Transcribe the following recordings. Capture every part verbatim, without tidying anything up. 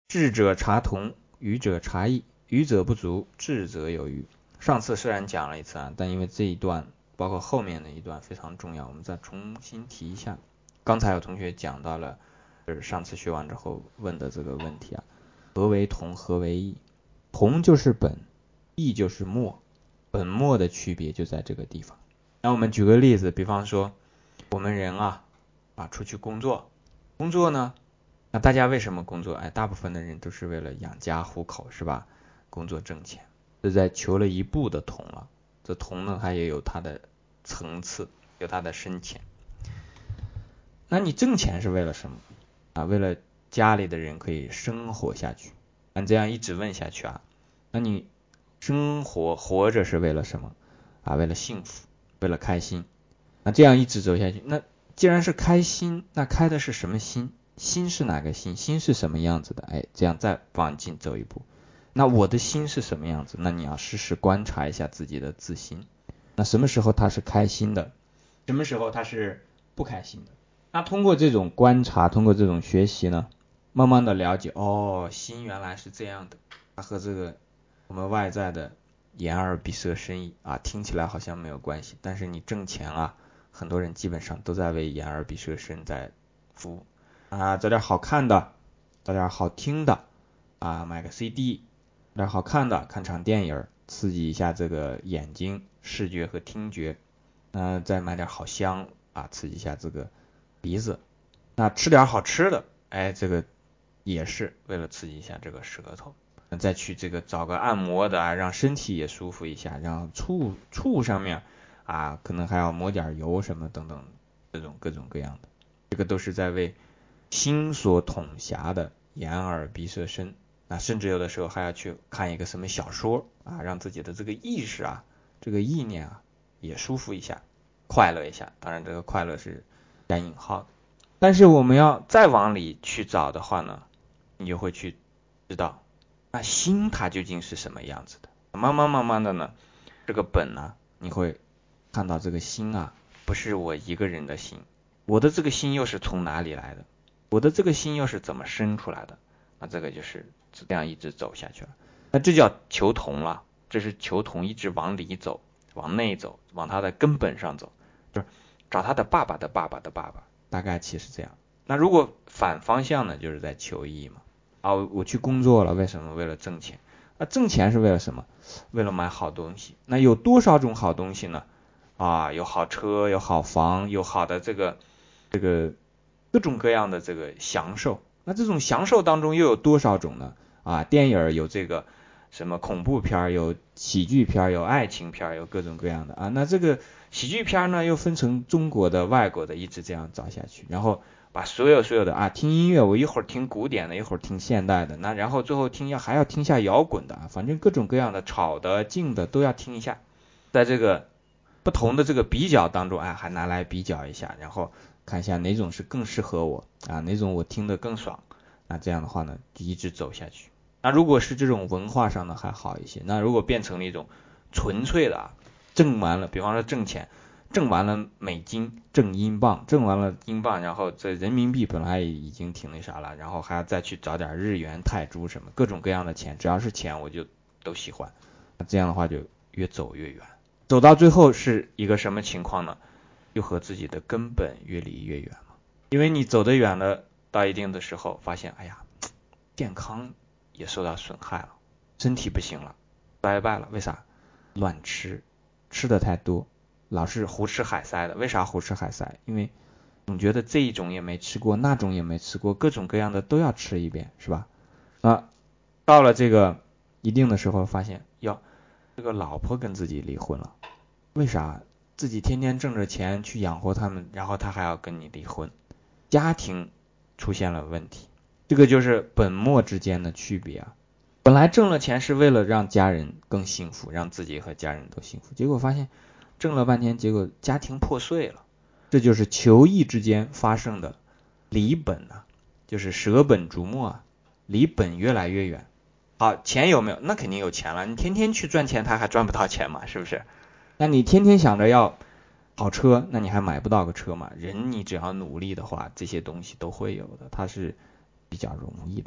智者察同，愚者察义，愚者不足，智者有余。上次虽然讲了一次啊，但因为这一段包括后面的一段非常重要，我们再重新提一下。刚才有同学讲到了，就是上次学完之后问的这个问题啊，何为同，何为义？同就是本，义就是末，本末的区别就在这个地方。那我们举个例子，比方说我们人啊啊出去工作，工作呢，那大家为什么工作？哎，大部分的人都是为了养家糊口，是吧？工作挣钱，这在求了一步的同了。这同呢，它也有它的层次，有它的深浅。那你挣钱是为了什么啊？为了家里的人可以生活下去。按这样一直问下去啊，那你生活活着是为了什么啊？为了幸福，为了开心。那这样一直走下去，那既然是开心，那开的是什么心？心是哪个心？心是什么样子的？哎，这样再往进走一步，那我的心是什么样子？那你要时时观察一下自己的自心。那什么时候他是开心的？什么时候他是不开心的？那通过这种观察，通过这种学习呢，慢慢的了解，哦，心原来是这样的，它和这个我们外在的眼耳鼻舌身意啊，听起来好像没有关系，但是你挣钱啊，很多人基本上都在为眼耳鼻舌身在服务啊，找点好看的，找点好听的啊，买个 C D， 找点好看的，看场电影，刺激一下这个眼睛视觉和听觉，呃，再买点好香啊，刺激一下这个鼻子，那吃点好吃的，哎，这个也是为了刺激一下这个舌头，再去这个找个按摩的啊，让身体也舒服一下，让触触上面啊，可能还要抹点油什么等等，这种各种各样的，这个都是在为心所统辖的眼耳鼻舌身，啊，甚至有的时候还要去看一个什么小说啊，让自己的这个意识啊，这个意念啊也舒服一下，快乐一下。当然，这个快乐是加引号的。但是我们要再往里去找的话呢，你就会去知道，那心它究竟是什么样子的。慢慢慢慢的呢，这个本呢，你会看到这个心啊，不是我一个人的心，我的这个心又是从哪里来的？我的这个心又是怎么生出来的？那这个就是这样一直走下去了。那这叫求同了，这是求同，一直往里走，往内走，往它的根本上走，就是找他的爸爸的爸爸的爸爸，大概其实这样。那如果反方向呢，就是在求义嘛。啊，我去工作了，为什么？为了挣钱。那挣钱是为了什么？为了买好东西。那有多少种好东西呢？啊，有好车，有好房，有好的这个这个各种各样的这个享受。那这种享受当中又有多少种呢？啊，电影有这个什么恐怖片，有喜剧片，有爱情片，有各种各样的啊。那这个喜剧片呢，又分成中国的、外国的，一直这样找下去，然后把所有所有的啊，听音乐，我一会儿听古典的，一会儿听现代的，那然后最后听要还要听下摇滚的啊，反正各种各样的吵的、静的都要听一下，在这个不同的这个比较当中，哎，还拿来比较一下，然后看一下哪种是更适合我啊，哪种我听得更爽，那这样的话呢，就一直走下去。那如果是这种文化上的还好一些，那如果变成了一种纯粹的啊，挣完了，比方说挣钱，挣完了美金，挣英镑，挣完了英镑，然后这人民币本来已经挺那啥了，然后还要再去找点日元、泰铢什么各种各样的钱，只要是钱我就都喜欢。那这样的话就越走越远，走到最后是一个什么情况呢？又和自己的根本越离越远了。因为你走得远了，到一定的时候发现，哎呀，健康也受到损害了，身体不行了，拜拜了。为啥？乱吃，吃的太多，老是胡吃海塞的。为啥胡吃海塞？因为总觉得这一种也没吃过，那种也没吃过，各种各样的都要吃一遍，是吧？啊，到了这个一定的时候，发现要这个老婆跟自己离婚了。为啥？自己天天挣着钱去养活他们，然后他还要跟你离婚，家庭出现了问题。这个就是本末之间的区别啊！本来挣了钱是为了让家人更幸福，让自己和家人都幸福，结果发现挣了半天，结果家庭破碎了。这就是求义之间发生的离本啊，就是舍本逐末啊，离本越来越远。好，钱有没有？那肯定有钱了。你天天去赚钱，他还赚不到钱嘛，是不是？那你天天想着要好车，那你还买不到个车嘛？人你只要努力的话，这些东西都会有的，它是比较容易的。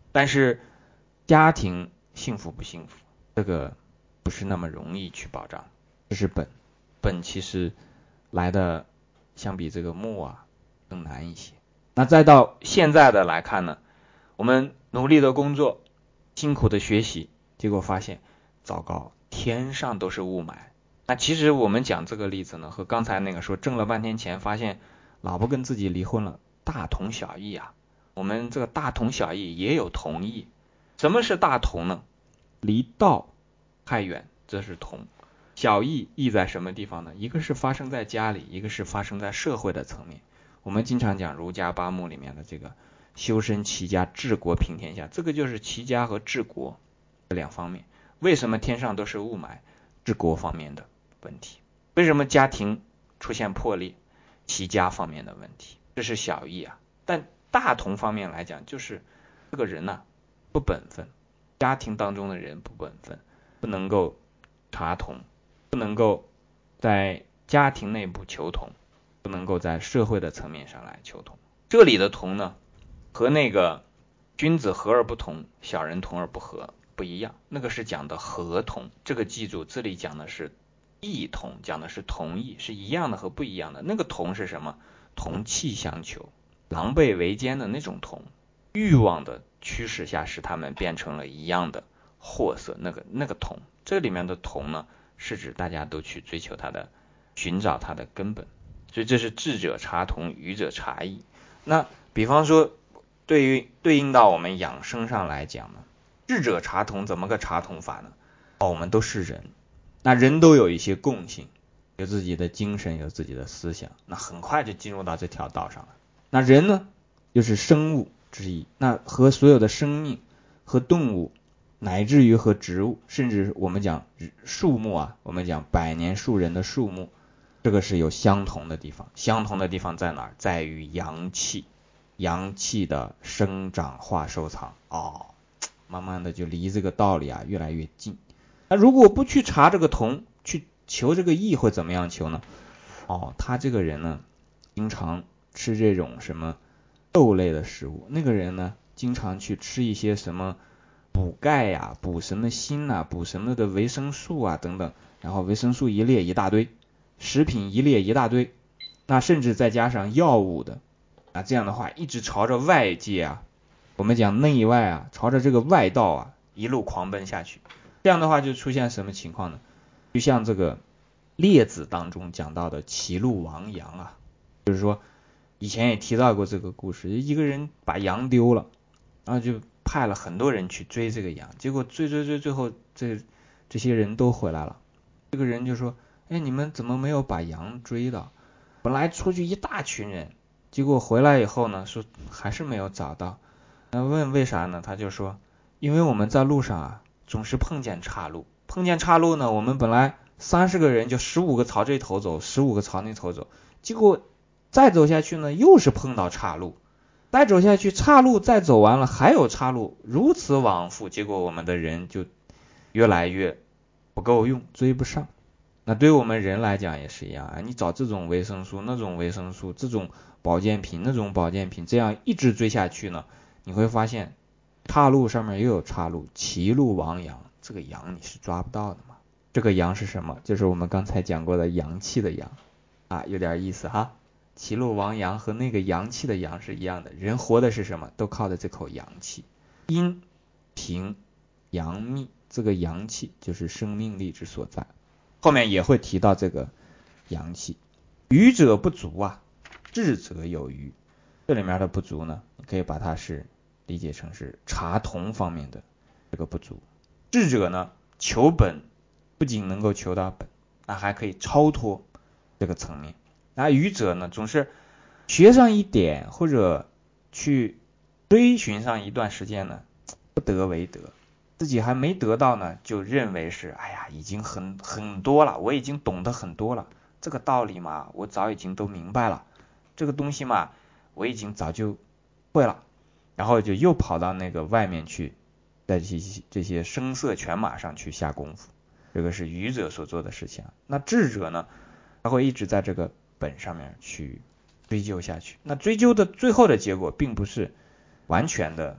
但是家庭幸福不幸福，这个不是那么容易去保障，这是本。本其实来的相比这个木啊更难一些。那再到现在的来看呢，我们努力的工作，辛苦的学习，结果发现糟糕，天上都是雾霾。那其实我们讲这个例子呢，和刚才那个说挣了半天钱，发现老婆跟自己离婚了，大同小异啊。我们这个大同小异也有同义。什么是大同呢？离道太远，这是同。小异异在什么地方呢？一个是发生在家里，一个是发生在社会的层面。我们经常讲儒家八目里面的这个修身齐家治国平天下，这个就是齐家和治国这两方面。为什么天上都是雾霾？治国方面的问题。为什么家庭出现破裂？齐家方面的问题。这是小异啊。但大同方面来讲，就是这个人呢、啊、不本分，家庭当中的人不本分，不能够查同，不能够在家庭内部求同，不能够在社会的层面上来求同。这里的同呢，和那个君子和而不同，小人同而不和不一样，那个是讲的和同，这个记住，这里讲的是异同，讲的是同义，是一样的和不一样的。那个同是什么？同气相求，狼狈为奸的那种同，欲望的驱使下使他们变成了一样的货色，那个那个同。这里面的同呢，是指大家都去追求它的，寻找它的根本。所以这是智者察同，愚者察异。那比方说对于对应到我们养生上来讲呢，智者察同怎么个察同法呢？哦，我们都是人，那人都有一些共性，有自己的精神，有自己的思想，那很快就进入到这条道上了。那人呢，又是生物之一，那和所有的生命和动物，乃至于和植物，甚至我们讲树木啊，我们讲百年树人的树木，这个是有相同的地方。相同的地方在哪儿？在于阳气，阳气的生长化收藏。哦，慢慢的就离这个道理啊越来越近。那如果不去查这个同，去求这个异，会怎么样求呢？哦，他这个人呢，经常吃这种什么豆类的食物，那个人呢，经常去吃一些什么补钙呀、啊、补什么锌啊、补什么的维生素啊等等，然后维生素一列一大堆，食品一列一大堆，那甚至再加上药物的啊，这样的话一直朝着外界啊，我们讲内外啊，朝着这个外道啊一路狂奔下去。这样的话就出现什么情况呢？就像这个列子当中讲到的歧路亡羊啊，就是说以前也提到过这个故事，一个人把羊丢了，然后就派了很多人去追这个羊，结果追追追，最后这这些人都回来了。这个人就说：哎，你们怎么没有把羊追到？本来出去一大群人，结果回来以后呢，说还是没有找到。那问为啥呢？他就说：因为我们在路上啊，总是碰见岔路，碰见岔路呢，我们本来三十个人就十五个朝这头走，十五个朝那头走，结果再走下去呢，又是碰到岔路，再走下去岔路再走完了还有岔路，如此往复，结果我们的人就越来越不够用，追不上。那对于我们人来讲也是一样啊，你找这种维生素那种维生素，这种保健品那种保健品，这样一直追下去呢，你会发现岔路上面又有岔路，歧路亡羊，这个羊你是抓不到的嘛。这个羊是什么？就是我们刚才讲过的阳气的阳啊，有点意思哈。歧路亡羊和那个阳气的阳是一样的，人活的是什么？都靠的这口阳气。阴平阳秘，这个阳气就是生命力之所在。后面也会提到这个阳气。愚者不足啊，智者有余。这里面的不足呢，你可以把它是理解成是察同方面的这个不足。智者呢，求本不仅能够求到本，那还可以超脱这个层面。那愚者呢，总是学上一点或者去追寻上一段时间呢，不得为得，自己还没得到呢，就认为是哎呀已经很很多了，我已经懂得很多了，这个道理嘛我早已经都明白了，这个东西嘛我已经早就会了，然后就又跑到那个外面去，在这些这些声色犬马上去下功夫，这个是愚者所做的事情。那智者呢，他会一直在这个本上面去追究下去。那追究的最后的结果并不是完全的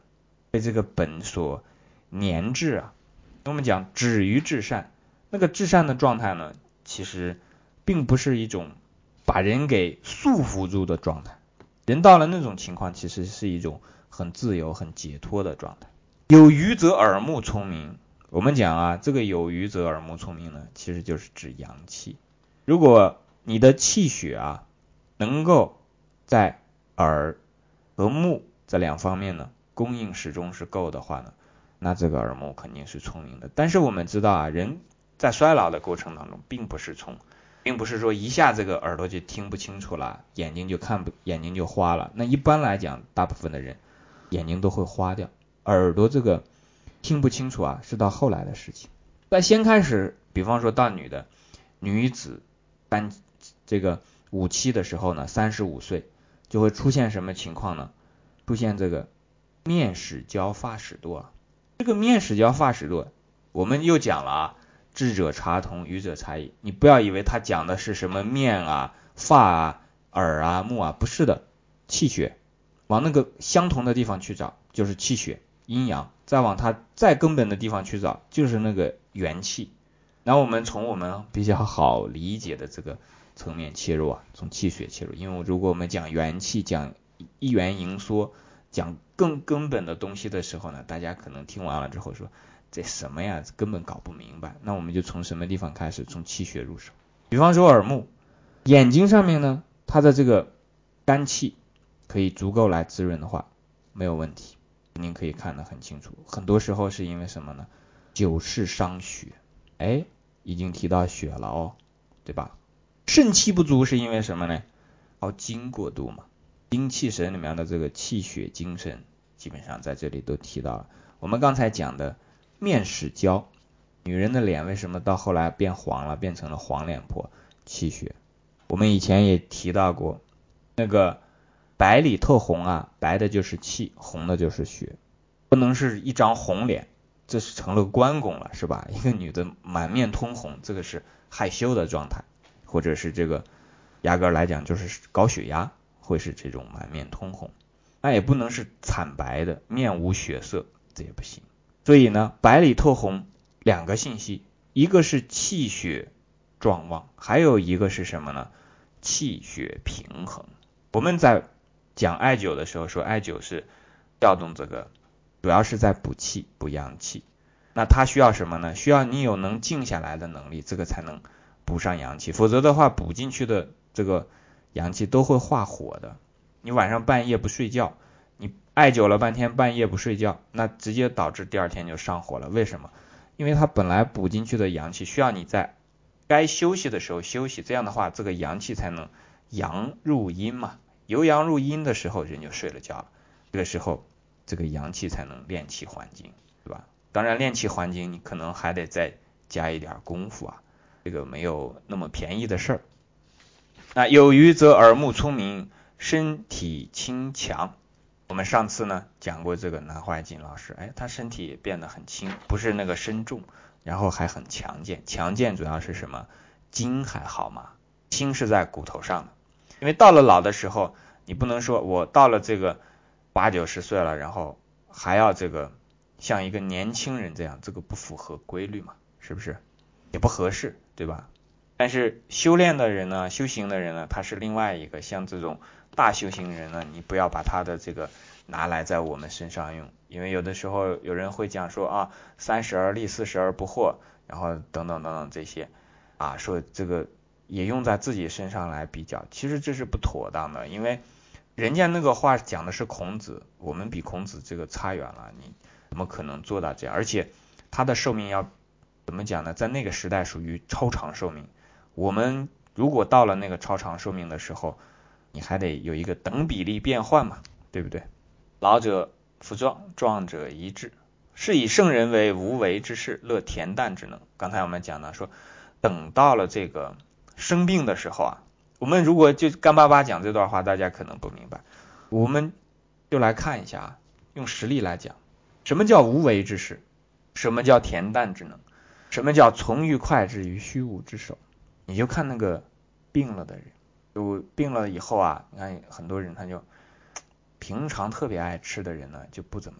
被这个本所粘滞啊。我们讲止于至善，那个至善的状态呢，其实并不是一种把人给束缚住的状态。人到了那种情况，其实是一种很自由、很解脱的状态。有余则耳目聪明。我们讲啊，这个有余则耳目聪明呢，其实就是指阳气。如果你的气血啊，能够在耳和目这两方面呢，供应始终是够的话呢，那这个耳目肯定是聪明的。但是我们知道啊，人在衰老的过程当中，并不是从，并不是说一下这个耳朵就听不清楚了，眼睛就看不，眼睛就花了。那一般来讲，大部分的人眼睛都会花掉，耳朵这个听不清楚啊，是到后来的事情。在先开始，比方说到女的女子三这个五期的时候呢，三十五岁就会出现什么情况呢？出现这个面始焦发始堕。这个面始焦发始堕，我们又讲了啊，智者察同，愚者察异。你不要以为他讲的是什么面啊、发啊、耳啊、目啊，不是的，气血往那个相同的地方去找，就是气血阴阳，再往它再根本的地方去找，就是那个元气。然后我们从我们比较好理解的这个层面切入啊，从气血切入，因为如果我们讲元气、讲一元盈缩、讲更根本的东西的时候呢，大家可能听完了之后说这什么呀，根本搞不明白。那我们就从什么地方开始？从气血入手。比方说耳目，眼睛上面呢，它的这个肝气可以足够来滋润的话，没有问题，您可以看得很清楚。很多时候是因为什么呢？久视伤血。哎，已经提到血了哦，对吧？肾气不足是因为什么呢？熬精过度嘛。精气神里面的这个气血精神，基本上在这里都提到了。我们刚才讲的面始焦，女人的脸为什么到后来变黄了，变成了黄脸婆？气血。我们以前也提到过，那个白里透红啊，白的就是气，红的就是血，不能是一张红脸。这是成了关公了，是吧？一个女的满面通红，这个是害羞的状态，或者是这个压根来讲就是高血压，会是这种满面通红。那也不能是惨白的，面无血色，这也不行。所以呢，白里透红两个信息，一个是气血壮旺，还有一个是什么呢？气血平衡。我们在讲艾灸的时候说，艾灸是调动这个，主要是在补气、补阳气。那它需要什么呢？需要你有能静下来的能力，这个才能补上阳气。否则的话，补进去的这个阳气都会化火的。你晚上半夜不睡觉，你艾灸了半天，半夜不睡觉，那直接导致第二天就上火了。为什么？因为它本来补进去的阳气，需要你在该休息的时候休息，这样的话，这个阳气才能阳入阴嘛。由阳入阴的时候，人就睡了觉了。这个时候，这个阳气才能炼气还精，对吧？当然，炼气还精，你可能还得再加一点功夫啊，这个没有那么便宜的事儿。那有余则耳目聪明，身体轻强。我们上次呢讲过这个南怀瑾老师，哎，他身体也变得很轻，不是那个身重，然后还很强健。强健主要是什么？筋还好嘛，轻是在骨头上的。因为到了老的时候，你不能说我到了这个八九十岁了，然后还要这个像一个年轻人这样，这个不符合规律嘛，是不是？也不合适，对吧？但是修炼的人呢，修行的人呢，他是另外一个，像这种大修行人呢，你不要把他的这个拿来在我们身上用，因为有的时候有人会讲说啊，三十而立，四十而不惑，然后等等等等这些啊，说这个也用在自己身上来比较，其实这是不妥当的，因为人家那个话讲的是孔子，我们比孔子这个差远了，你怎么可能做到这样？而且他的寿命要怎么讲呢？在那个时代属于超长寿命。我们如果到了那个超长寿命的时候，你还得有一个等比例变换嘛，对不对？老者复壮，壮者遗志。是以圣人为无为之事，乐恬淡之能。刚才我们讲了说，等到了这个生病的时候啊，我们如果就干巴巴讲这段话，大家可能不明白。我们就来看一下啊，用实例来讲，什么叫无为之事？什么叫恬淡之能？什么叫从愉快之于虚无之手？你就看那个病了的人，就病了以后啊，你看很多人他就平常特别爱吃的人呢，就不怎么吃。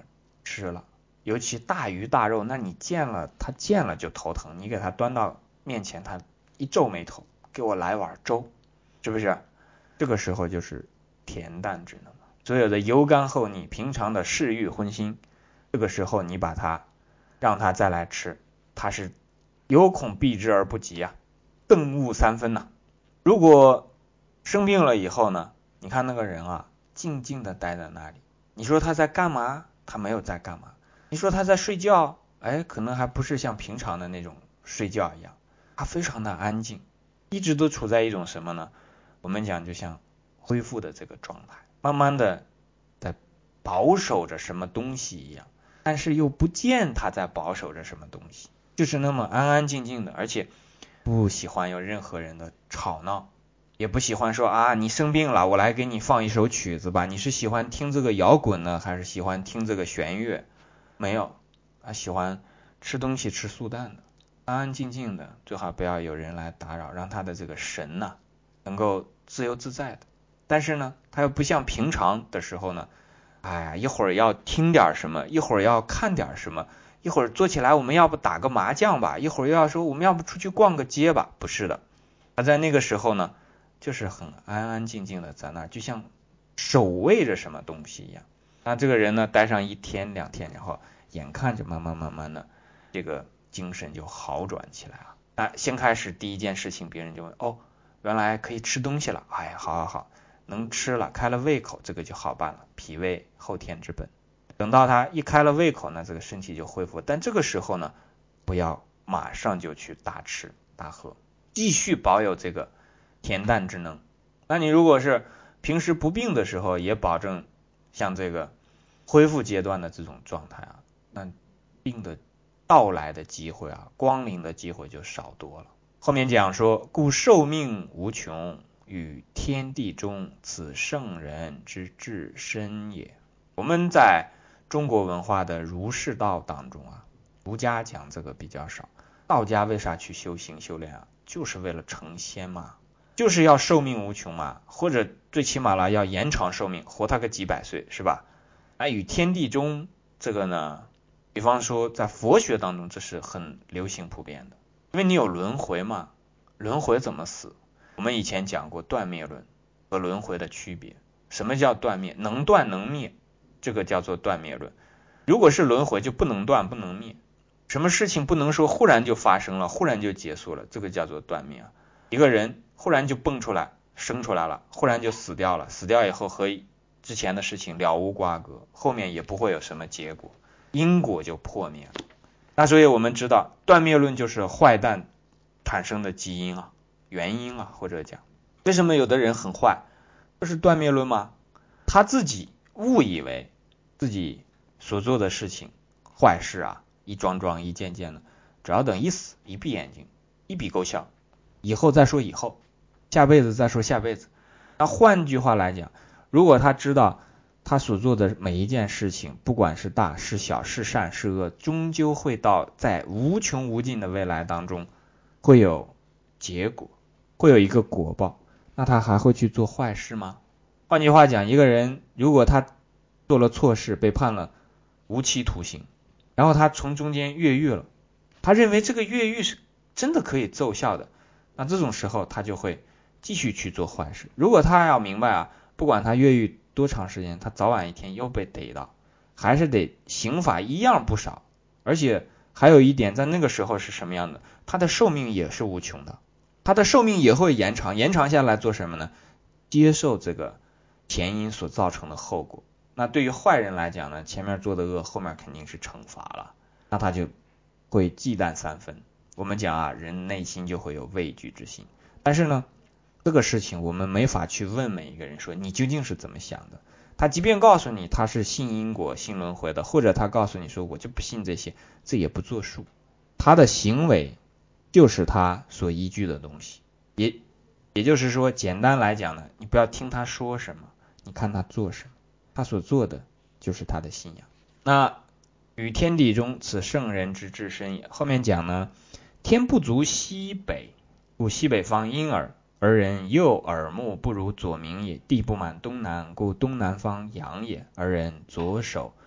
吃了，尤其大鱼大肉，那你见了他见了就头疼，你给他端到面前，他一皱眉头，给我来碗粥，是不是？这个时候就是恬淡之能，所有的油干厚腻，平常的嗜欲荤腥，这个时候你把它让他再来吃，他是有恐避之而不及啊，顿悟三分呐、啊。如果生病了以后呢，你看那个人啊，静静的待在那里，你说他在干嘛？他没有在干嘛。你说他在睡觉？哎，可能还不是像平常的那种睡觉一样，他非常的安静，一直都处在一种什么呢？我们讲就像恢复的这个状态，慢慢的在保守着什么东西一样，但是又不见他在保守着什么东西，就是那么安安静静的，而且不喜欢有任何人的吵闹，也不喜欢说啊你生病了我来给你放一首曲子吧，你是喜欢听这个摇滚呢还是喜欢听这个弦乐？没有，他喜欢吃东西吃素淡的，安安静静的，最好不要有人来打扰，让他的这个神呢、啊、能够自由自在的。但是呢他又不像平常的时候呢，哎呀一会儿要听点什么，一会儿要看点什么，一会儿坐起来我们要不打个麻将吧，一会儿又要说我们要不出去逛个街吧，不是的，他在那个时候呢就是很安安静静的在那儿，就像守卫着什么东西一样。那这个人呢待上一天两天，然后眼看着慢慢慢慢的这个精神就好转起来了。那先开始第一件事情别人就问，哦原来可以吃东西了，哎好好好，能吃了，开了胃口，这个就好办了，脾胃后天之本。等到他一开了胃口呢，这个身体就恢复，但这个时候呢不要马上就去大吃大喝，继续保有这个恬淡之能。那你如果是平时不病的时候也保证像这个恢复阶段的这种状态啊，那病的到来的机会啊，光临的机会就少多了。后面讲说，故寿命无穷，与天地中，此圣人之至身也。我们在中国文化的儒释道当中啊，儒家讲这个比较少，道家为啥去修行修炼啊？就是为了成仙嘛，就是要寿命无穷嘛，或者最起码了要延长寿命，活他个几百岁，是吧？那与天地中这个呢，比方说在佛学当中这是很流行普遍的，因为你有轮回嘛，轮回怎么死？我们以前讲过断灭论和轮回的区别。什么叫断灭？能断能灭，这个叫做断灭论。如果是轮回就不能断不能灭，什么事情不能说忽然就发生了，忽然就结束了，这个叫做断灭。一个人忽然就蹦出来生出来了，忽然就死掉了，死掉以后和之前的事情了无瓜葛，后面也不会有什么结果，因果就破灭了。那所以我们知道断灭论就是坏蛋产生的基因啊，原因啊，或者讲为什么有的人很坏，这是断灭论吗？他自己误以为自己所做的事情坏事啊，一桩桩一件件的，只要等一死一闭眼睛一笔勾销，以后再说以后，下辈子再说下辈子。那换句话来讲，如果他知道他所做的每一件事情，不管是大是小是善是恶，终究会到在无穷无尽的未来当中会有结果，会有一个果报，那他还会去做坏事吗？换句话讲，一个人如果他做了错事被判了无期徒刑，然后他从中间越狱了，他认为这个越狱是真的可以奏效的，那这种时候他就会继续去做坏事。如果他要明白啊，不管他越狱多长时间，他早晚一天又被逮到，还是得刑法一样不少，而且还有一点，在那个时候是什么样的，他的寿命也是无穷的，他的寿命也会延长，延长下来做什么呢？接受这个前因所造成的后果。那对于坏人来讲呢，前面做的恶，后面肯定是惩罚了，那他就会忌惮三分。我们讲啊，人内心就会有畏惧之心，但是呢这个事情我们没法去问每一个人说你究竟是怎么想的，他即便告诉你他是信因果信轮回的，或者他告诉你说我就不信这些，这也不作数，他的行为就是他所依据的东西，也也就是说简单来讲呢，你不要听他说什么，你看他做什么，他所做的就是他的信仰。那与天地中，此圣人之至身也。后面讲呢，天不足西北，故西北方阴耳，而人右耳目不如左明也。地不满东南，故东南方阳也，而人左手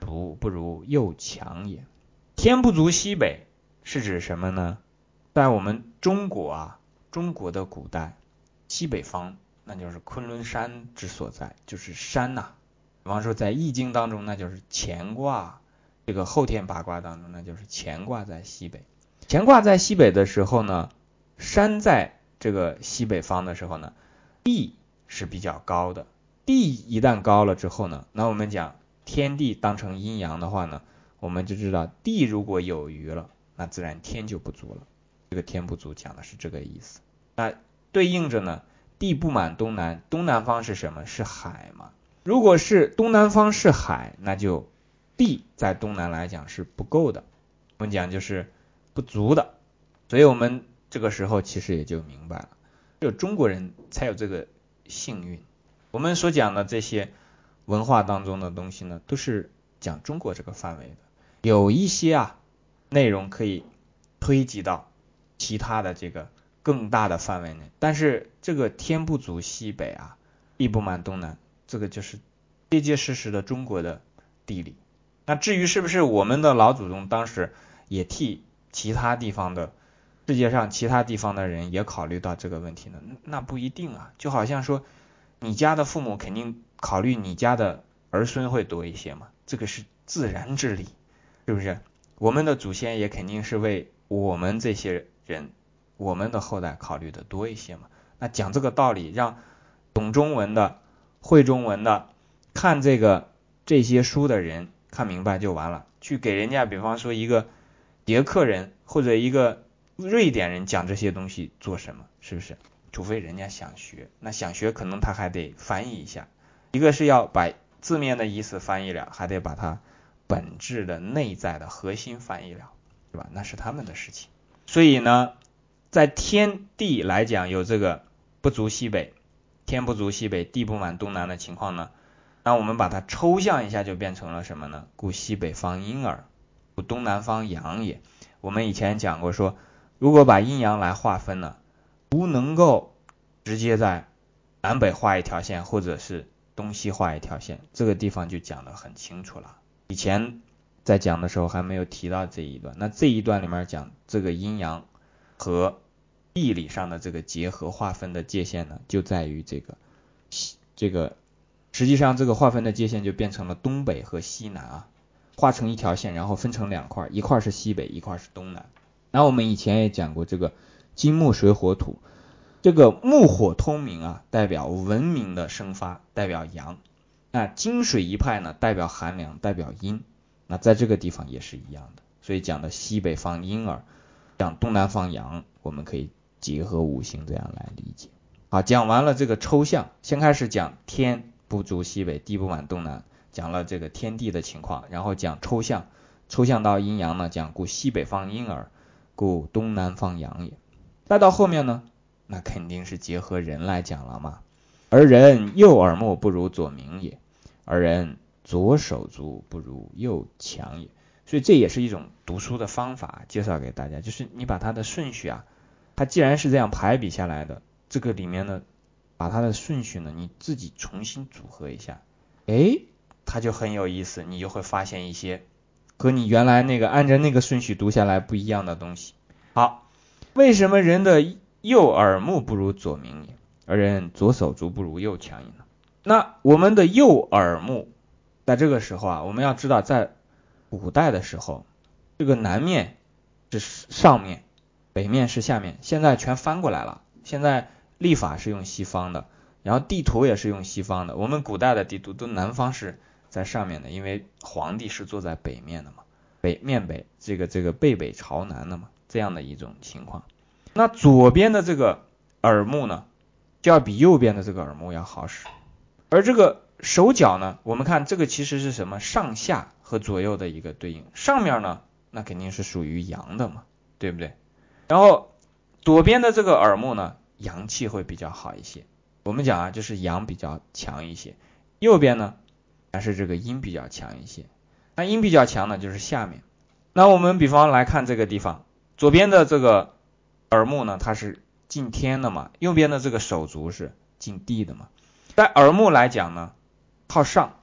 足不如右强也。天不足西北是指什么呢？在我们中国啊，中国的古代西北方那就是昆仑山之所在，就是山呐、啊。比方说在易经当中那就是乾卦，这个后天八卦当中那就是乾卦在西北。乾卦在西北的时候呢，山在这个西北方的时候呢，地是比较高的。地一旦高了之后呢，那我们讲天地当成阴阳的话呢，我们就知道地如果有余了，那自然天就不足了。这个天不足讲的是这个意思。那对应着呢，地不满东南，东南方是什么？是海嘛。如果是东南方是海，那就地在东南来讲是不够的，我们讲就是不足的。所以我们这个时候其实也就明白了，只有中国人才有这个幸运。我们所讲的这些文化当中的东西呢，都是讲中国这个范围的，有一些啊内容可以推及到其他的这个更大的范围内，但是这个天不足西北啊，地不满东南，这个就是结结实实的中国的地理。那至于是不是我们的老祖宗当时也替其他地方的世界上其他地方的人也考虑到这个问题呢？那不一定啊。就好像说你家的父母肯定考虑你家的儿孙会多一些嘛，这个是自然之理，是不是？我们的祖先也肯定是为我们这些人我们的后代考虑的多一些嘛。那讲这个道理，让懂中文的会中文的看这个这些书的人看明白就完了，去给人家比方说一个捷克人或者一个瑞典人讲这些东西做什么？是不是？除非人家想学，那想学可能他还得翻译一下，一个是要把字面的意思翻译了，还得把它本质的内在的核心翻译了，是吧？那是他们的事情。所以呢，在天地来讲有这个不足西北，天不足西北，地不满东南的情况呢，那我们把它抽象一下就变成了什么呢？故西北方阴耳，故东南方阳也。我们以前讲过说，如果把阴阳来划分呢，不能够直接在南北画一条线，或者是东西画一条线，这个地方就讲得很清楚了。以前在讲的时候还没有提到这一段，那这一段里面讲这个阴阳和地理上的这个结合划分的界限呢，就在于这个这个实际上这个划分的界限就变成了东北和西南啊，画成一条线，然后分成两块，一块是西北，一块是东南。然后我们以前也讲过这个金木水火土，这个木火通明啊，代表文明的生发，代表阳。那金水一派呢，代表寒凉，代表阴。那在这个地方也是一样的，所以讲的西北方阴耳，讲东南方阳，我们可以结合五行这样来理解。好，讲完了这个抽象，先开始讲天不足西北，地不满东南，讲了这个天地的情况，然后讲抽象，抽象到阴阳呢，讲故西北方阴耳，故东南方阳也。再到后面呢，那肯定是结合人来讲了嘛。而人右耳目不如左明也，而人左手足不如右强也。所以这也是一种读书的方法，介绍给大家，就是你把它的顺序啊，它既然是这样排比下来的，这个里面呢，把它的顺序呢，你自己重新组合一下，诶，它就很有意思，你就会发现一些和你原来那个按照那个顺序读下来不一样的东西。好，为什么人的右耳目不如左明也，而人左手足不如右强也呢？那我们的右耳目在这个时候啊，我们要知道在古代的时候，这个南面是上面，北面是下面，现在全翻过来了。现在历法是用西方的，然后地图也是用西方的。我们古代的地图都南方是在上面的，因为皇帝是坐在北面的嘛，北面北，这个这个背北朝南的嘛，这样的一种情况。那左边的这个耳目呢，就要比右边的这个耳目要好使。而这个手脚呢，我们看这个其实是什么？上下和左右的一个对应。上面呢，那肯定是属于阳的嘛，对不对？然后左边的这个耳目呢，阳气会比较好一些。我们讲啊，就是阳比较强一些。右边呢，还是这个阴比较强一些。那阴比较强呢，就是下面。那我们比方来看这个地方，左边的这个耳目呢，它是进天的嘛，右边的这个手足是进地的嘛。在耳目来讲呢，靠上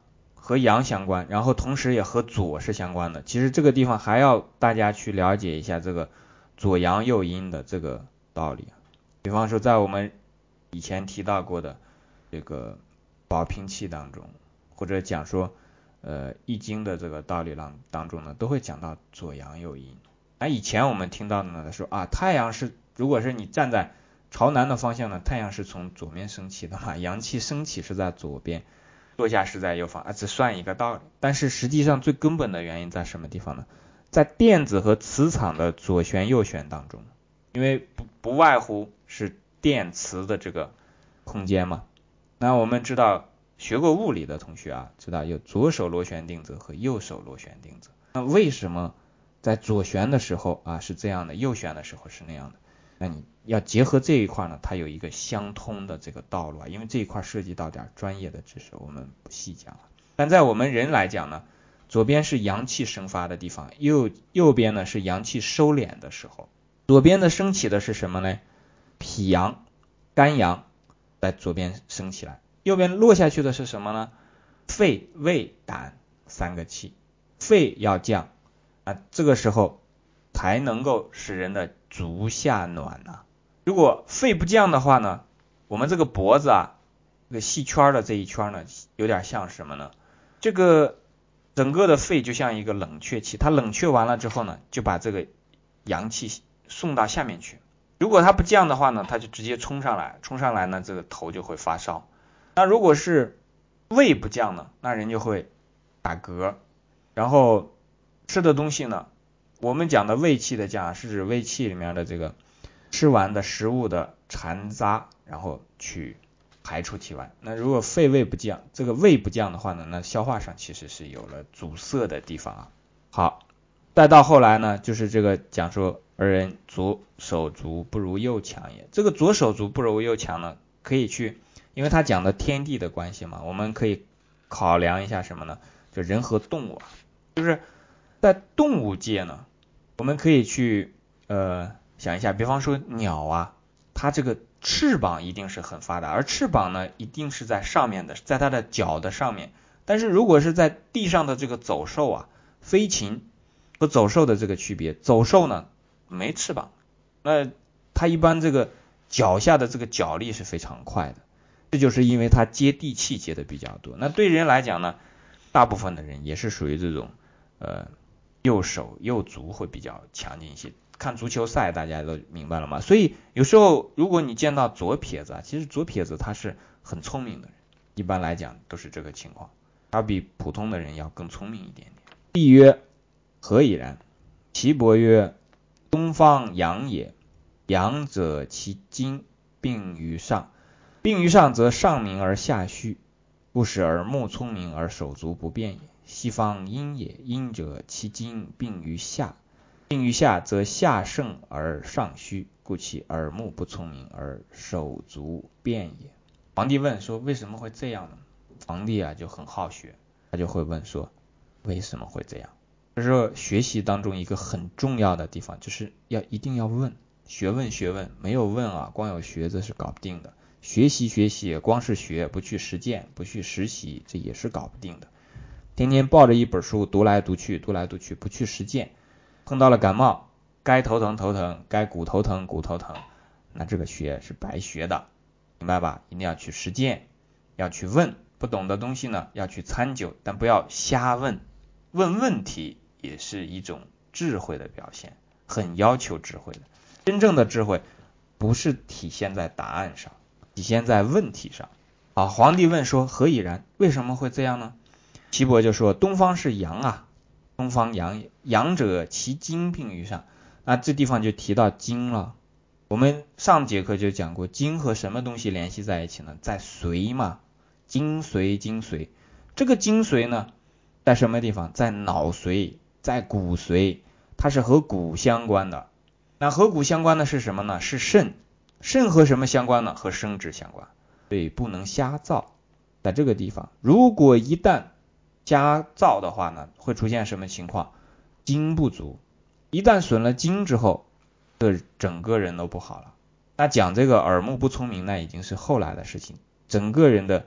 和阳相关，然后同时也和左是相关的。其实这个地方还要大家去了解一下这个左阳右阴的这个道理。比方说在我们以前提到过的这个保平气当中，或者讲说呃易经的这个道理当当中呢，都会讲到左阳右阴。那以前我们听到的呢说啊，太阳是如果是你站在朝南的方向呢，太阳是从左面升起的嘛，阳气升起是在左边，落下是在右方，啊，只算一个道理。但是实际上最根本的原因在什么地方呢？在电子和磁场的左旋右旋当中，因为不不外乎是电磁的这个空间嘛。那我们知道学过物理的同学啊，知道有左手螺旋定则和右手螺旋定则。那为什么在左旋的时候啊是这样的，右旋的时候是那样的？那你要结合这一块呢，它有一个相通的这个道路啊，因为这一块涉及到点专业的知识，我们不细讲了。但在我们人来讲呢，左边是阳气生发的地方，右右边呢是阳气收敛的时候。左边的升起的是什么呢？脾阳、肝阳在左边升起来，右边落下去的是什么呢？肺、胃、胆三个气。肺要降啊，这个时候才能够使人的足下暖呐、啊。如果肺不降的话呢，我们这个脖子啊，这个细圈的这一圈呢，有点像什么呢？这个整个的肺就像一个冷却器，它冷却完了之后呢，就把这个阳气送到下面去。如果它不降的话呢，它就直接冲上来，冲上来呢，这个头就会发烧。那如果是胃不降呢，那人就会打嗝，然后吃的东西呢，我们讲的胃气的降是指胃气里面的这个吃完的食物的残渣，然后去排出体外。那如果肺胃不降，这个胃不降的话呢，那消化上其实是有了阻塞的地方啊。好，再到后来呢，就是这个讲说而人左手足不如右强也。这个左手足不如右强呢，可以去，因为他讲的天地的关系嘛，我们可以考量一下什么呢？就人和动物啊，就是在动物界呢，我们可以去呃想一下，比方说鸟啊，它这个翅膀一定是很发达，而翅膀呢一定是在上面的，在它的脚的上面。但是如果是在地上的这个走兽啊，飞禽和走兽的这个区别，走兽呢没翅膀，那它一般这个脚下的这个脚力是非常快的，这就是因为它接地气接的比较多。那对人来讲呢，大部分的人也是属于这种呃右手右足会比较强劲一些。看足球赛大家都明白了吗？所以有时候如果你见到左撇子啊，其实左撇子他是很聪明的人，一般来讲都是这个情况，他比普通的人要更聪明一点点。帝曰：何以然？岐伯曰：东方阳也，阳者其精病于上，病于上则上明而下虚，不使耳目聪明而手足不便也。西方阴也，阴者其精病于下，病于下则下盛而上虚，故其耳目不聪明而手足便也。皇帝问说为什么会这样呢？皇帝啊就很好学，他就会问说为什么会这样。这是学习当中一个很重要的地方，就是要一定要问，学问学问，没有问啊，光有学这是搞不定的。学习学习光是学不去实践不去实习，这也是搞不定的。天天抱着一本书读来读去读来读去不去实践，碰到了感冒该头疼头疼，该骨头疼骨头疼，那这个学是白学的，明白吧？一定要去实践，要去问，不懂的东西呢要去参究，但不要瞎问。问问题也是一种智慧的表现，很要求智慧的。真正的智慧不是体现在答案上，体现在问题上。好，皇帝问说何以然？为什么会这样呢？岐伯就说东方是阳啊，东方阳也，阳者其精病于上。那这地方就提到精了。我们上节课就讲过，精和什么东西联系在一起呢？在髓嘛，精髓精髓。这个精髓呢在什么地方？在脑髓，在骨髓，它是和骨相关的。那和骨相关的是什么呢？是肾。肾和什么相关呢？和生殖相关。所以不能瞎造。在这个地方，如果一旦瞎造的话呢，会出现什么情况？精不足。一旦损了精之后，这整个人都不好了。那讲这个耳目不聪明，那已经是后来的事情。整个人的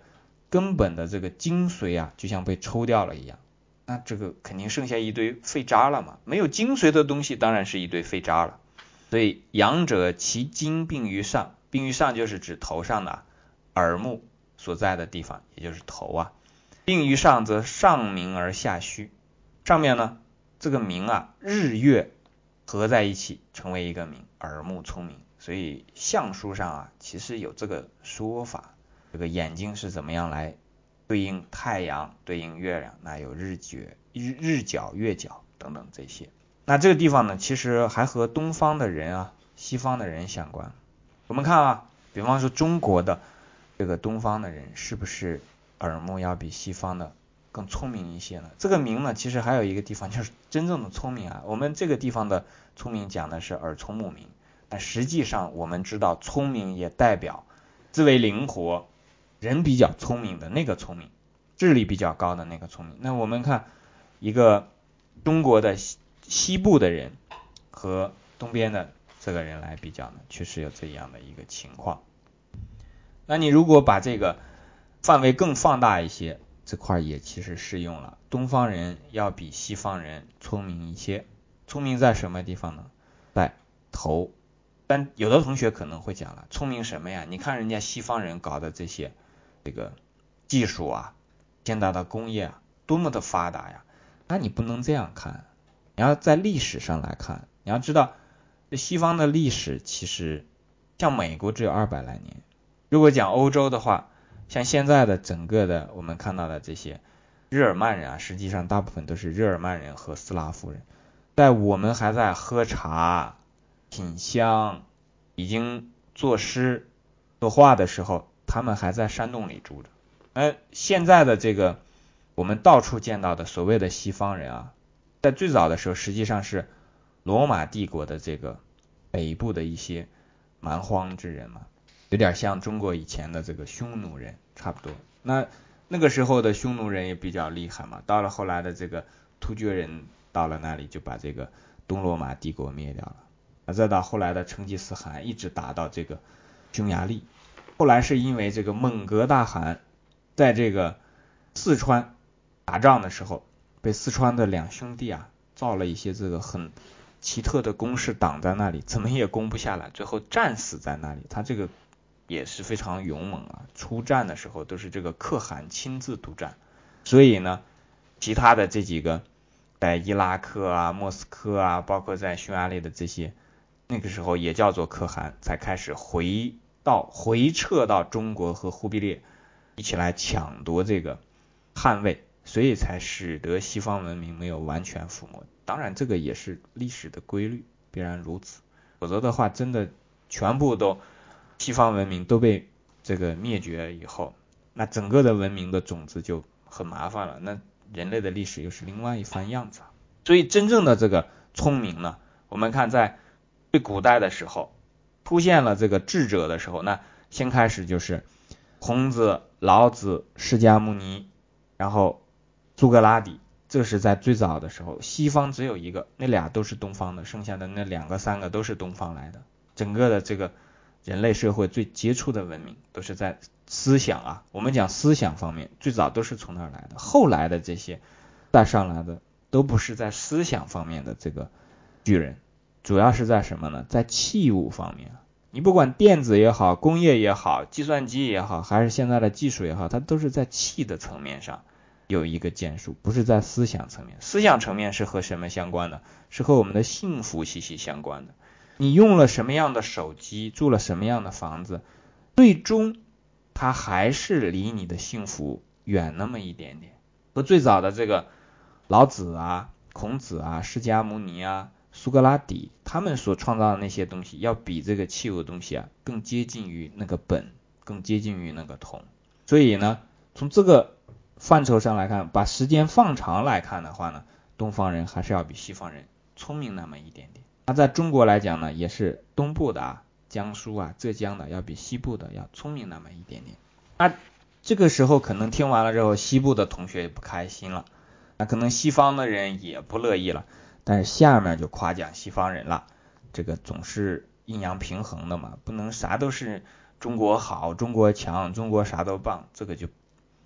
根本的这个精髓啊，就像被抽掉了一样，那这个肯定剩下一堆废渣了嘛，没有精髓的东西当然是一堆废渣了。所以仰者其精并于上，并于上就是指头上的耳目所在的地方，也就是头啊。并于上则上明而下虚，上面呢这个明啊日月合在一起成为一个明，耳目聪明。所以相书上啊其实有这个说法，这个眼睛是怎么样来对应太阳，对应月亮，那有日角、日日角、月角等等这些。那这个地方呢其实还和东方的人啊西方的人相关。我们看啊，比方说中国的这个东方的人是不是耳目要比西方的更聪明一些呢？这个明呢其实还有一个地方就是真正的聪明啊，我们这个地方的聪明讲的是耳聪目明，但实际上我们知道聪明也代表思维灵活，人比较聪明的那个聪明，智力比较高的那个聪明。那我们看一个中国的西部的人和东边的这个人来比较呢，确实有这样的一个情况。那你如果把这个范围更放大一些，这块也其实适用了，东方人要比西方人聪明一些。聪明在什么地方呢？在头。但有的同学可能会讲了，聪明什么呀？你看人家西方人搞的这些这个技术啊，现代的工业啊，多么的发达呀。那你不能这样看，你要在历史上来看，你要知道西方的历史其实像美国只有二百来年，如果讲欧洲的话，像现在的整个的我们看到的这些日耳曼人啊，实际上大部分都是日耳曼人和斯拉夫人，在我们还在喝茶品香已经作诗作画的时候，他们还在山洞里住着。而现在的这个我们到处见到的所谓的西方人啊，在最早的时候实际上是罗马帝国的这个北部的一些蛮荒之人嘛，有点像中国以前的这个匈奴人差不多。那那个时候的匈奴人也比较厉害嘛，到了后来的这个突厥人到了那里就把这个东罗马帝国灭掉了，那再到后来的成吉思汗一直打到这个匈牙利，后来是因为这个蒙哥大汗在这个四川打仗的时候，被四川的两兄弟啊造了一些这个很奇特的工事挡在那里，怎么也攻不下来，最后战死在那里。他这个也是非常勇猛啊，出战的时候都是这个可汗亲自督战。所以呢，其他的这几个在伊拉克啊、莫斯科啊，包括在匈牙利的这些，那个时候也叫做可汗，才开始回到回撤到中国和忽必烈一起来抢夺这个汉位，所以才使得西方文明没有完全覆没。当然这个也是历史的规律，必然如此，否则的话真的全部都西方文明都被这个灭绝以后，那整个的文明的种子就很麻烦了，那人类的历史又是另外一番样子。所以真正的这个聪明呢，我们看在最古代的时候出现了这个智者的时候，那先开始就是孔子、老子、释迦牟尼，然后苏格拉底，这是在最早的时候，西方只有一个，那俩都是东方的，剩下的那两个三个都是东方来的。整个的这个人类社会最杰出的文明都是在思想啊，我们讲思想方面最早都是从那儿来的，后来的这些带上来的都不是在思想方面的这个巨人，主要是在什么呢？在器物方面。你不管电子也好，工业也好，计算机也好，还是现在的技术也好，它都是在气的层面上有一个建树，不是在思想层面。思想层面是和什么相关的？是和我们的幸福息息相关的。你用了什么样的手机，住了什么样的房子，最终它还是离你的幸福远那么一点点。和最早的这个老子啊、孔子啊、释迦牟尼啊、苏格拉底他们所创造的那些东西，要比这个器物的东西啊更接近于那个本，更接近于那个统。所以呢，从这个范畴上来看，把时间放长来看的话呢，东方人还是要比西方人聪明那么一点点。那在中国来讲呢，也是东部的啊、江苏啊、浙江的要比西部的要聪明那么一点点。那这个时候可能听完了之后，西部的同学也不开心了，那可能西方的人也不乐意了，但是下面就夸奖西方人了，这个总是阴阳平衡的嘛，不能啥都是中国好、中国强、中国啥都棒，这个就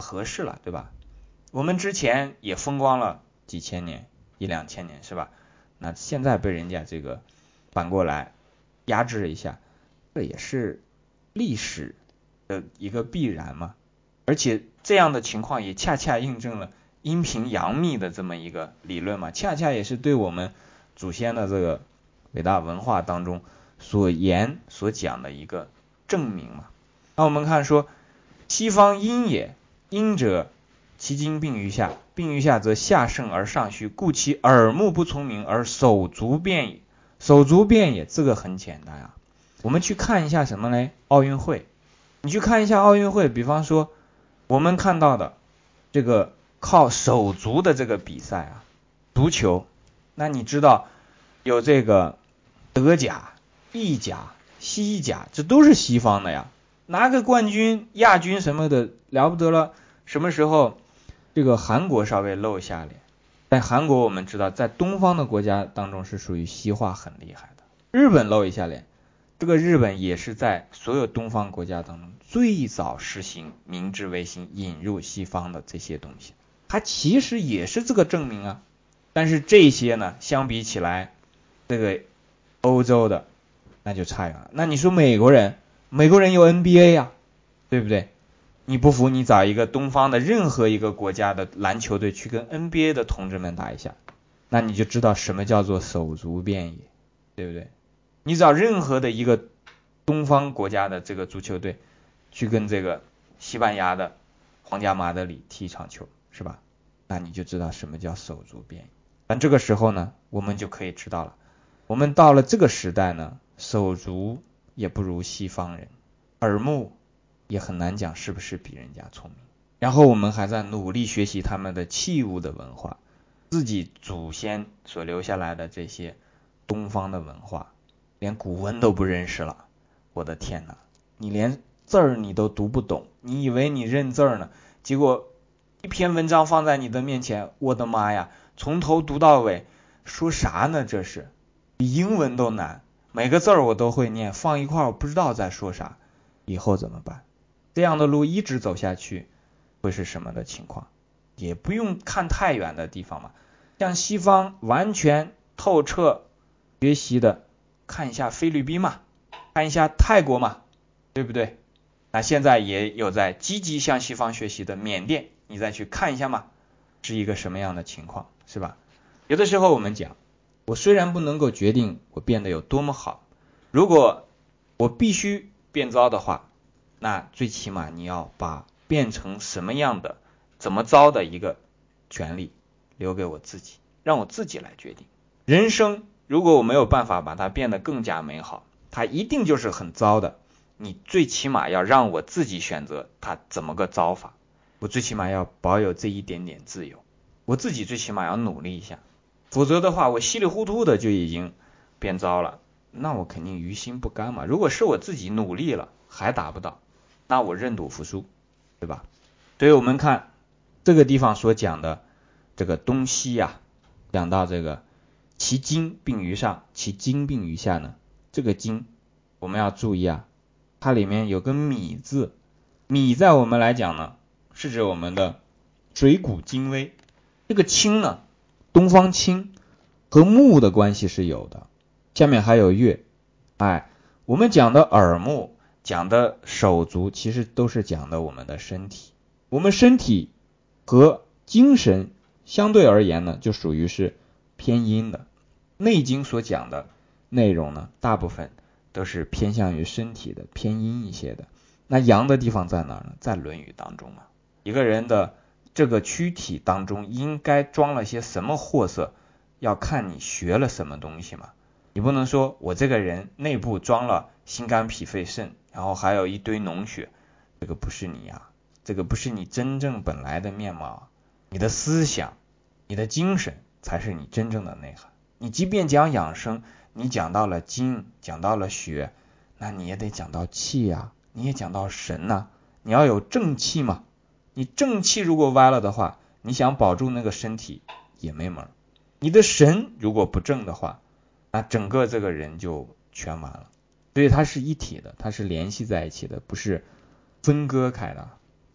合适了，对吧？我们之前也风光了几千年一两千年是吧？那现在被人家这个反过来压制一下，这也是历史的一个必然嘛。而且这样的情况也恰恰印证了阴平阳秘的这么一个理论嘛，恰恰也是对我们祖先的这个伟大文化当中所言所讲的一个证明嘛。那我们看说西方阴也，阴者其精病于下，病于下则下盛而上虚，故其耳目不聪明而手足变也。手足变也，这个很简单啊。我们去看一下什么呢？奥运会，你去看一下奥运会，比方说我们看到的这个靠手足的这个比赛啊，足球，那你知道有这个德甲、意甲、西甲，这都是西方的呀。拿个冠军、亚军什么的了不得了。什么时候这个韩国稍微露一下脸？在韩国我们知道，在东方的国家当中是属于西化很厉害的。日本露一下脸，这个日本也是在所有东方国家当中最早实行明治维新引入西方的这些东西，它其实也是这个证明啊。但是这些呢，相比起来，这个欧洲的那就差远了。那你说美国人，美国人有 N B A 呀，对不对？你不服，你找一个东方的任何一个国家的篮球队去跟 N B A 的同志们打一下，那你就知道什么叫做手足变也，对不对？你找任何的一个东方国家的这个足球队去跟这个西班牙的皇家马德里踢一场球，是吧？那你就知道什么叫手足变也。但这个时候呢，我们就可以知道了，我们到了这个时代呢，手足也不如西方人，耳目也很难讲是不是比人家聪明。然后我们还在努力学习他们的器物的文化，自己祖先所留下来的这些东方的文化，连古文都不认识了。我的天哪，你连字儿你都读不懂，你以为你认字儿呢？结果一篇文章放在你的面前，我的妈呀，从头读到尾，说啥呢？这是比英文都难，每个字儿我都会念，放一块我不知道在说啥，以后怎么办？这样的路一直走下去会是什么的情况？也不用看太远的地方嘛，像西方完全透彻学习的，看一下菲律宾嘛，看一下泰国嘛，对不对？那现在也有在积极向西方学习的缅甸，你再去看一下嘛，是一个什么样的情况，是吧？有的时候我们讲，我虽然不能够决定我变得有多么好，如果我必须变糟的话，那最起码你要把变成什么样的、怎么糟的一个权利留给我自己，让我自己来决定。人生如果我没有办法把它变得更加美好，它一定就是很糟的。你最起码要让我自己选择它怎么个糟法，我最起码要保有这一点点自由，我自己最起码要努力一下，否则的话我稀里糊涂的就已经变糟了，那我肯定于心不甘嘛。如果是我自己努力了还达不到，那我认赌服输，对吧？所以我们看这个地方所讲的这个东西呀、啊，讲到这个其精病于上，其精病于下呢，这个精我们要注意啊，它里面有个米字，米在我们来讲呢是指我们的水谷精微，这个清呢，东方清和木的关系是有的，下面还有月，哎，我们讲的耳目，讲的手足，其实都是讲的我们的身体。我们身体和精神相对而言呢，就属于是偏阴的。内经所讲的内容呢，大部分都是偏向于身体的，偏阴一些的。那阳的地方在哪呢？在《论语》当中嘛。一个人的这个躯体当中应该装了些什么货色，要看你学了什么东西嘛。你不能说我这个人内部装了心肝脾肺肾，然后还有一堆脓血，这个不是你啊，这个不是你真正本来的面貌。你的思想，你的精神才是你真正的内涵。你即便讲养生，你讲到了精，讲到了血，那你也得讲到气啊，你也讲到神啊，你要有正气嘛。你正气如果歪了的话，你想保住那个身体也没门。你的神如果不正的话，那整个这个人就全完了。所以它是一体的，它是联系在一起的，不是分割开的。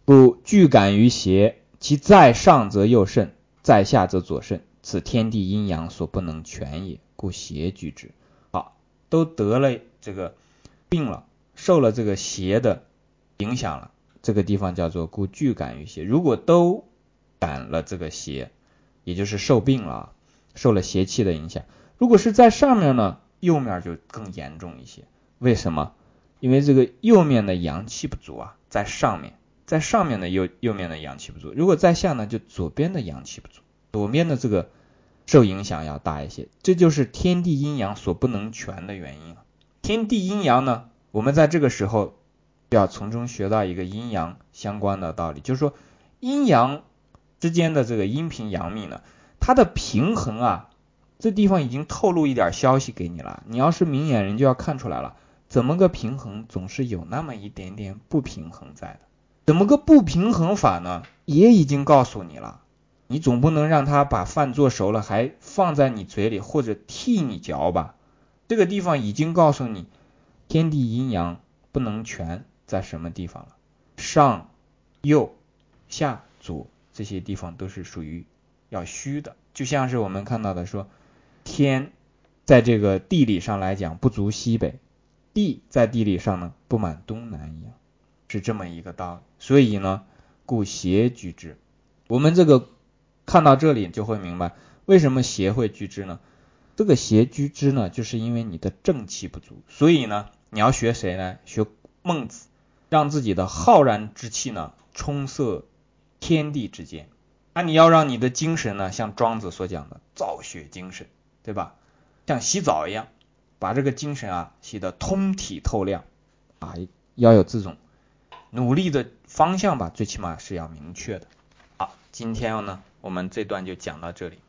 故具感于邪，其在上则右肾，在下则左肾，此天地阴阳所不能全也，故邪居之。好，都得了这个病了，受了这个邪的影响了，这个地方叫做故具感于邪。如果都感了这个邪，也就是受病了，受了邪气的影响，如果是在上面呢，右面就更严重一些。为什么？因为这个右面的阳气不足啊，在上面，在上面的右右面的阳气不足，如果在下呢，就左边的阳气不足，左边的这个受影响要大一些，这就是天地阴阳所不能全的原因。天地阴阳呢，我们在这个时候要从中学到一个阴阳相关的道理，就是说阴阳之间的这个阴平阳秘呢，它的平衡啊，这地方已经透露一点消息给你了，你要是明眼人就要看出来了，怎么个平衡总是有那么一点点不平衡在的。怎么个不平衡法呢？也已经告诉你了，你总不能让他把饭做熟了还放在你嘴里或者替你嚼吧。这个地方已经告诉你天地阴阳不能全在什么地方了，上右下左这些地方都是属于要虚的，就像是我们看到的说天在这个地理上来讲不足西北，地在地理上呢不满东南一样，是这么一个道理。所以呢，故邪居之。我们这个看到这里就会明白为什么邪会居之呢？这个邪居之呢，就是因为你的正气不足。所以呢，你要学谁呢？学孟子，让自己的浩然之气呢充塞天地之间。那你要让你的精神呢，像庄子所讲的造血精神，对吧？像洗澡一样，把这个精神啊洗得通体透亮啊，要有这种努力的方向吧，最起码是要明确的。好，今天呢，我们这段就讲到这里。